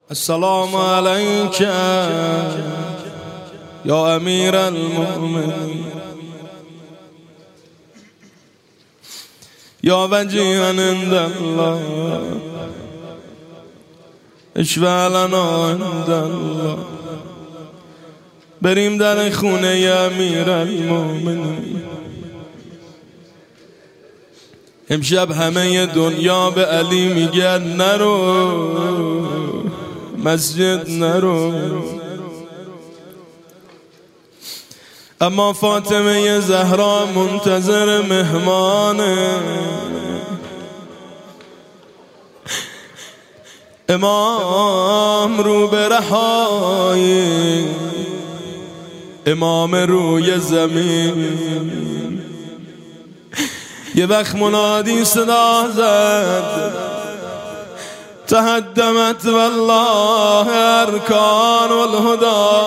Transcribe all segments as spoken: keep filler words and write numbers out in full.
السلام عليك يا أمير المؤمنين يا وجيها عند الله اشفع لنا عند الله. بریم در خونه امیر المؤمنین. امشب همه دنیا به علی میگن نرو مسجد نرو، اما فاطمه زهرا منتظر مهمانه. امام رو به رهای امام روی زمین. یه وقت منادی صدا زد تهدمت والله ارکان الهدى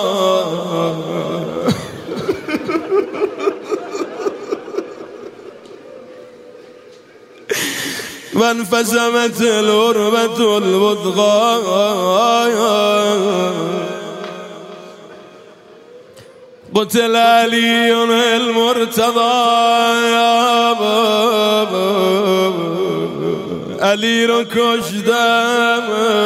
وانفسمت العروة الوثقى قتل علي المرتضى. علی رو کشتم.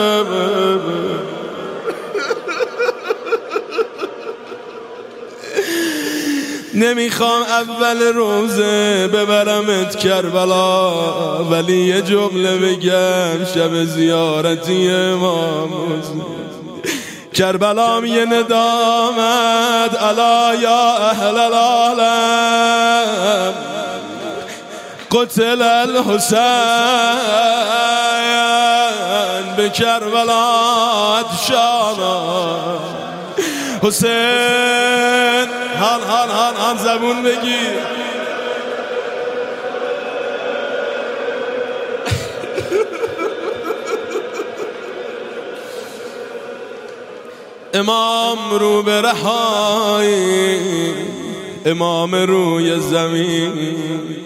نمیخوام اول روزه ببرمت کربلا، ولی یه جمله بگم شب زیارتی امام حسین. کربلا یه ندامت الا یا اهل العالم قتل الحسین. به کربلا شانا حسین هان هان هان هان زبون بگیر. امام رو به رهای امام روی زمین.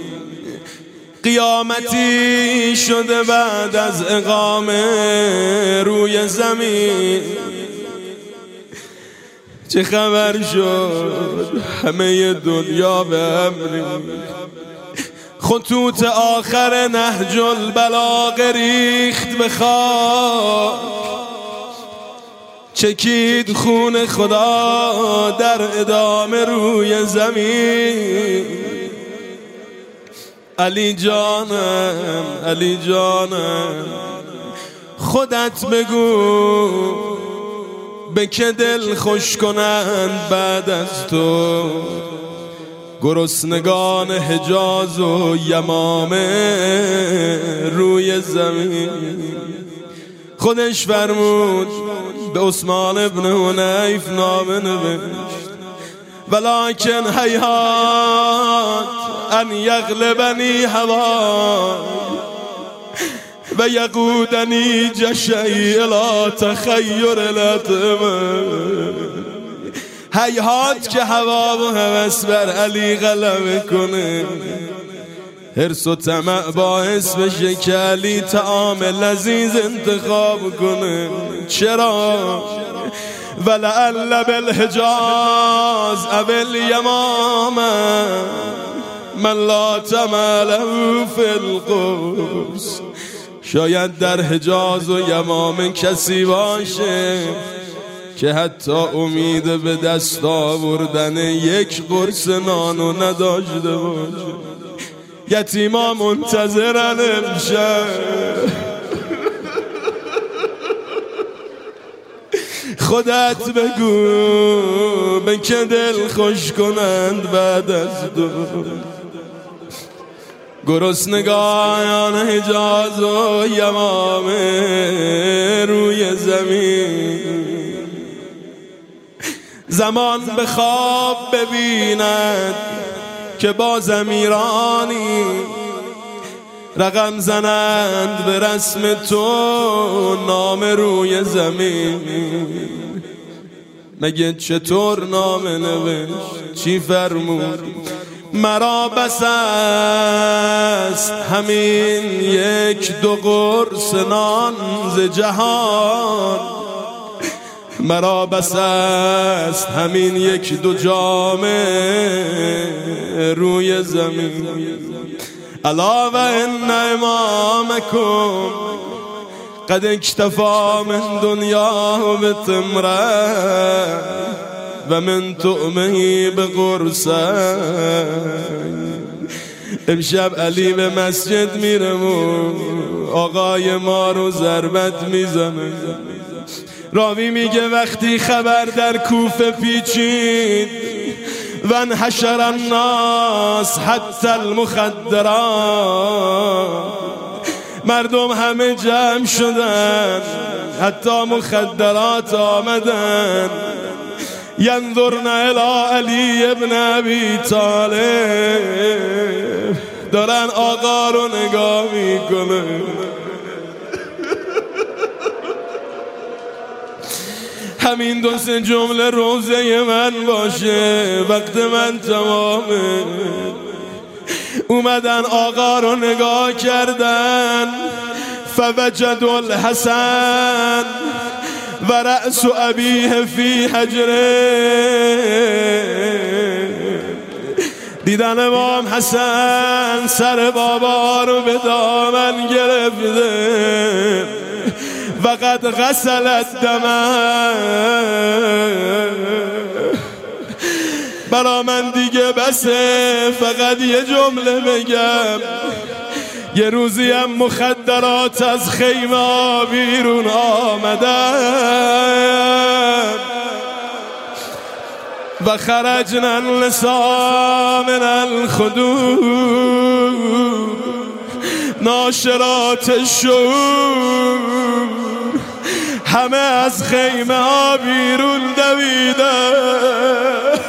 قیامتی شده بعد از اقامه روی زمین. چه خبر شد همه دنیا به امری. خطوط آخر نهج البلاغه ریخت به خاک. چکید خون خدا در ادامه روی زمین. علی جانم علی جانم خودت بگو به که دل خوش کنند بعد از تو گرسنگان حجاز و یمامه روی زمین. خودش فرمود به عثمان ابن حنیف نامه نوشت ولکن هیهات ان یغلبنی هوا و یقودنی جشعی الی تخیر الاطعمه. هیهات که هوا و هوس بر علی غلبه کنه، حرص و طمع باعث بشه که علی طعام لذیذ انتخاب کنه. چرا؟ ولعل بالحجاز او الیمامه من لا طمع له فی القرص. شاید در حجاز و یمامه کسی باشه که حتی امید به دست آوردن یک قرص نانو نداشته باشه. یتیما منتظرن امشب. خودت بگو به که دل خوش کنند بعد از تو گرسنگان حجاز و یمامه روی زمین. زمان به خواب ببیند که با ضمیرانی رقم زنند به رسم تو نام روی زمین. مگه چطور نام نوشت؟ چی فرمود؟ مرا بس است همین یک دو قرص نان ز جهان مرا بس است همین یک دو جامه روی زمین. الا و ان امامکم قد اکتفا من دنیا بتمره و من طعمه بقرصه. امشب علی به مسجد میره و آقای ما رو ضربت میزنه. راوی میگه وقتی خبر در کوفه پیچید و انحشر الناس حتی المخدرات، مردم همه جمع شدن حتی مخدرات آمدن. ینظرن الی علی ابن ابی طالب، دارن آقا رو نگاه میکنه. همین دو سه جمله روزه من باشه، وقت من تمامه. اومدن آقا رو نگاه کردن، فوجد الحسن و رأس ابیه فی حجره. دیدن امام حسن سر بابا رو به دامن گرفته و قد غسل الدم. برا من دیگه بسه، فقط یه جمله بگم. یه روزی هم مخدرات از خیمه بیرون آمدن و خرجنا النساء من الخدود ناشرات الشعور. همه از خیمه ها بیرون دویدن.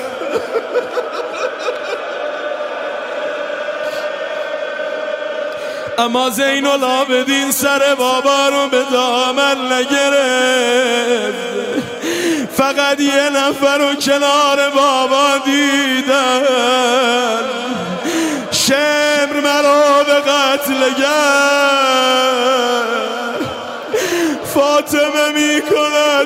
اما زین العابدین سر بابا رو به دامن نگرفت، فقط یه نفر رو کنار بابا دیدن. شمر مرا به قتل گرد، فاطمه می کند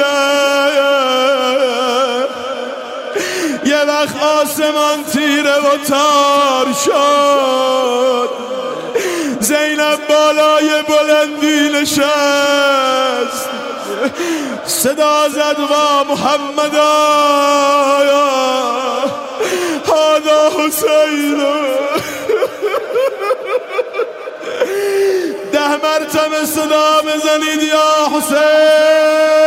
نگرد. یه وقت آسمان تیره و تار شد، زینب بالای بلندی نشست، صدا زد و محمد آیا هادا حسین. ده مرتبه صدا بزنید یا حسین.